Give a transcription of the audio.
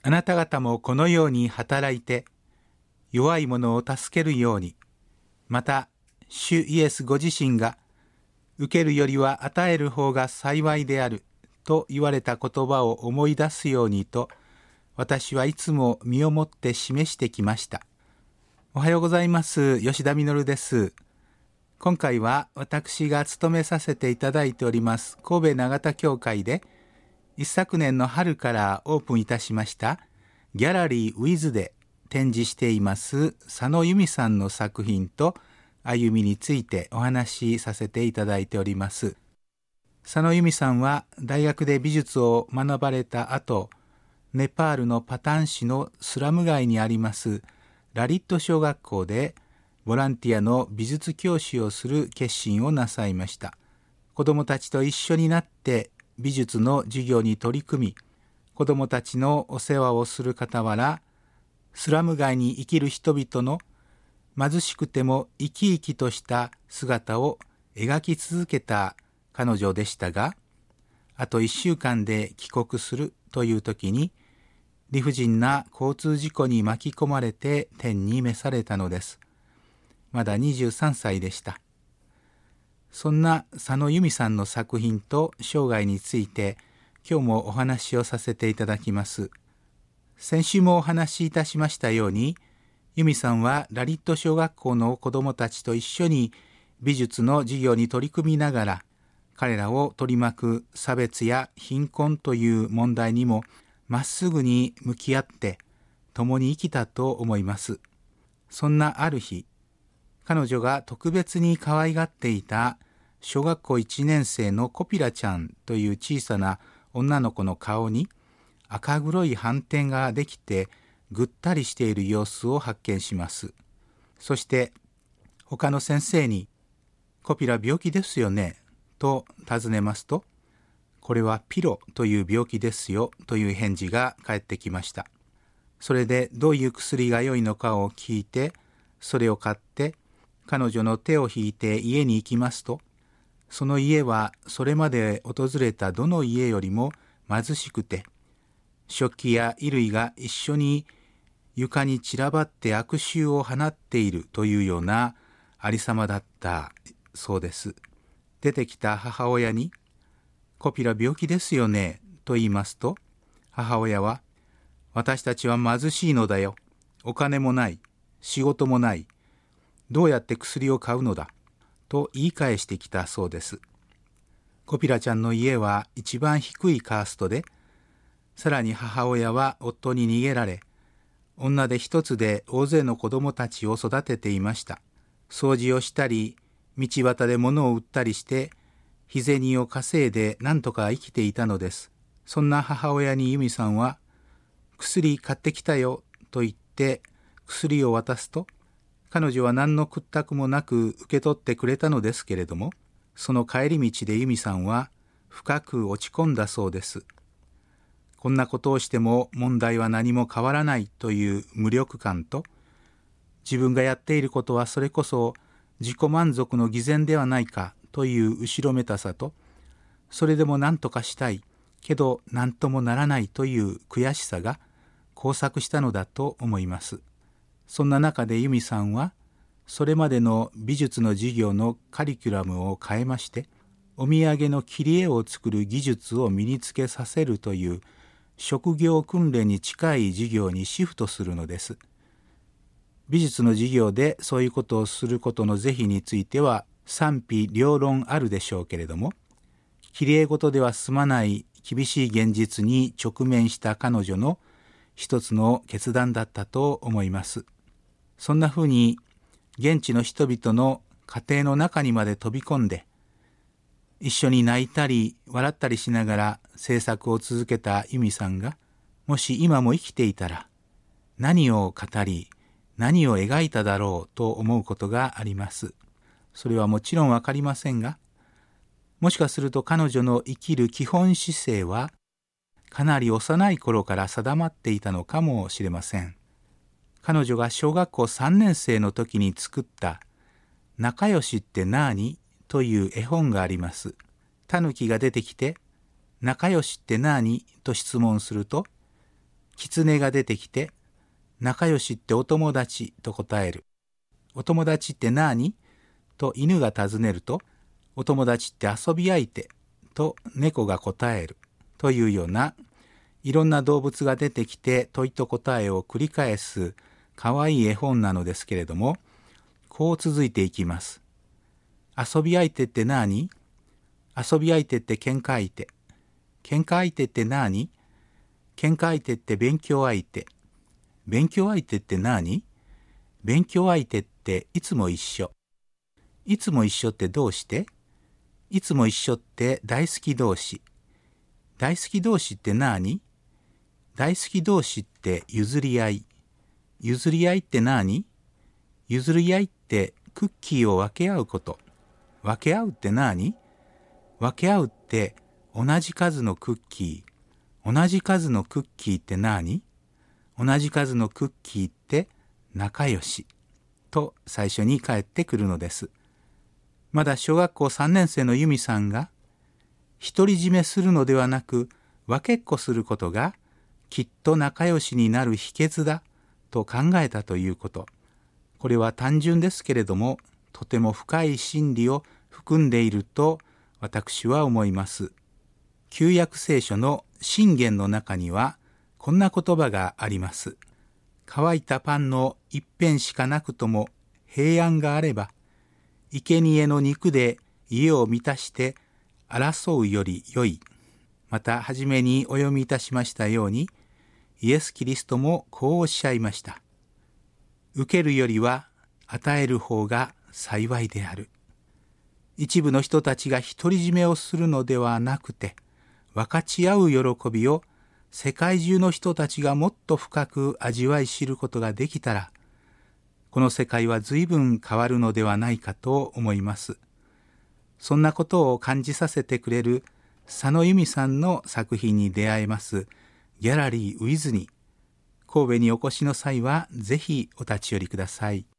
あなた方もこのように働いて、弱い者を助けるように、また、主イエスご自身が、受けるよりは与える方が幸いであると言われた言葉を思い出すようにと、私はいつも身をもって示してきました。おはようございます。吉田実です。今回は私が務めさせていただいております神戸長田教会で、一昨年の春からオープンいたしましたギャラリーウィズで展示しています佐野由美さんの作品と歩みについてお話しさせていただいております。佐野由美さんは大学で美術を学ばれた後、ネパールのパタン市のスラム街にありますラリット小学校でボランティアの美術教師をする決心をなさいました。子どもたちと一緒になって美術の授業に取り組み、子どもたちのお世話をする傍ら、スラム街に生きる人々の貧しくても生き生きとした姿を描き続けた彼女でしたが、あと1週間で帰国するという時に、理不尽な交通事故に巻き込まれて天に召されたのです。まだ23歳でした。そんな佐野由美さんの作品と生涯について今日もお話をさせていただきます。先週もお話しいたしましたように、由美さんはラリット小学校の子どもたちと一緒に美術の授業に取り組みながら、彼らを取り巻く差別や貧困という問題にもまっすぐに向き合って共に生きたと思います。そんなある日、彼女が特別に可愛がっていた小学校1年生のコピラちゃんという小さな女の子の顔に赤黒い斑点ができてぐったりしている様子を発見します。そして他の先生にコピラ病気ですよねと尋ねますと、これはピロという病気ですよという返事が返ってきました。それでどういう薬が良いのかを聞いて、それを買って彼女の手を引いて家に行きますと、その家はそれまで訪れたどの家よりも貧しくて、食器や衣類が一緒に床に散らばって悪臭を放っているというようなありさまだったそうです。出てきた母親に、コピラ病気ですよねと言いますと、母親は、私たちは貧しいのだよ。お金もない。仕事もない。どうやって薬を買うのだと言い返してきたそうです。コピラちゃんの家は一番低いカーストで、さらに母親は夫に逃げられ、女手一つで大勢の子供たちを育てていました。掃除をしたり、道端で物を売ったりして、日銭を稼いで何とか生きていたのです。そんな母親に由美さんは、薬買ってきたよと言って薬を渡すと、彼女は何の屈託もなく受け取ってくれたのですけれども、その帰り道で由美さんは深く落ち込んだそうです。こんなことをしても問題は何も変わらないという無力感と、自分がやっていることはそれこそ自己満足の偽善ではないかという後ろめたさと、それでも何とかしたいけど何ともならないという悔しさが交錯したのだと思います。そんな中で由美さんは、それまでの美術の授業のカリキュラムを変えまして、お土産の切り絵を作る技術を身につけさせるという職業訓練に近い授業にシフトするのです。美術の授業でそういうことをすることの是非については賛否両論あるでしょうけれども、切り絵事では済まない厳しい現実に直面した彼女の一つの決断だったと思います。そんなふうに現地の人々の家庭の中にまで飛び込んで、一緒に泣いたり笑ったりしながら制作を続けた由美さんが、もし今も生きていたら何を語り何を描いただろうと思うことがあります。それはもちろんわかりませんが、もしかすると彼女の生きる基本姿勢はかなり幼い頃から定まっていたのかもしれません。彼女が小学校3年生の時に作った仲良しってなーにという絵本があります。タヌキが出てきて仲良しってなーにと質問すると、 狐が出てきて、仲良しってお友達と答える。お友達って何と犬が尋ねると、お友達って遊び相手と猫が答えるというような、いろんな動物が出てきて問いと答えを繰り返すかわいい絵本なのですけれども、こう続いていきます。遊び相手って何？遊び相手って喧嘩相手。喧嘩相手って何？喧嘩相手って勉強相手。勉強相手って何？勉強相手っていつも一緒。いつも一緒ってどうして？いつも一緒って大好き同士。大好き同士って何？大好き同士って譲り合い。譲り合いって何？譲り合いってクッキーを分け合うこと。分け合うって何？分け合うって同じ数のクッキー。同じ数のクッキーって何？同じ数のクッキーって仲良し。と最初に返ってくるのです。まだ小学校3年生の由美さんが、独り占めするのではなく分けっこすることがきっと仲良しになる秘訣だと考えたということ。これは単純ですけれども、とても深い真理を含んでいると私は思います。旧約聖書の箴言の中にはこんな言葉があります。乾いたパンの一片しかなくとも平安があれば、生贄の肉で家を満たして争うより良い。また初めにお読みいたしましたように、イエス・キリストもこうおっしゃいました。受けるよりは与える方が幸いである。一部の人たちが独り占めをするのではなくて、分かち合う喜びを世界中の人たちがもっと深く味わい知ることができたら、この世界は随分変わるのではないかと思います。そんなことを感じさせてくれる佐野由美さんの作品に出会えますギャラリーウィズに、神戸にお越しの際はぜひお立ち寄りください。